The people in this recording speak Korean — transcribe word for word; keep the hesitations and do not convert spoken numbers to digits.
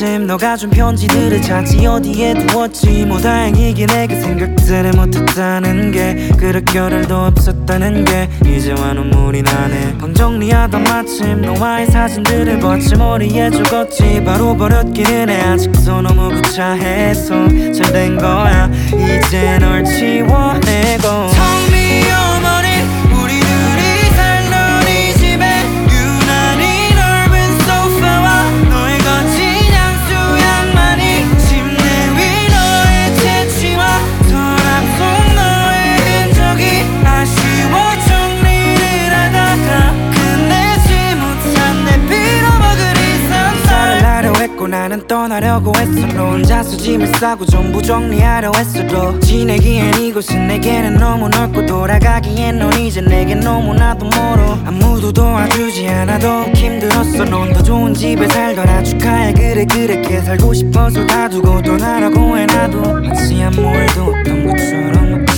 마침 너가 준 편지들을 찾지 어디에 두었지. 뭐 다행이긴 해 그 생각들을 못했다는 게. 그럴 겨를도 없었다는 게 이제와 눈물이 나네. 방 정리하던 마침 너와의 사진들을 봤지. 머리에 적었지 바로 버렸기는 해. 아직도 너무 구차해서 잘 된 거야. 이제 널 지워내고 텅 비어버린 우리 둘이 살던 이 집에 유난히 넓은 소파와 너의 거친 향수 향만이 침대 위 너의 채취와 서랍 속 너의 흔적이 아쉬워 정리를 하다가 끝내지 못한 내 빌어먹을 이상살 하려 했고 나는 떠나려고 했어. 너 혼자서 짐을 싸고 전부 정리하려 했어도 지내기엔 이곳은 내게는 너무 넓고 돌아가기엔 넌 이제 내겐 너무나도 멀어. 아무도 도와주지 않아도 힘들었어. 넌 더 좋은 집에 살더라 축하해. 그래 그렇게 살고 싶어서 다 두고 떠나라고 해. 나도 마치 아무 일도 없던 것처럼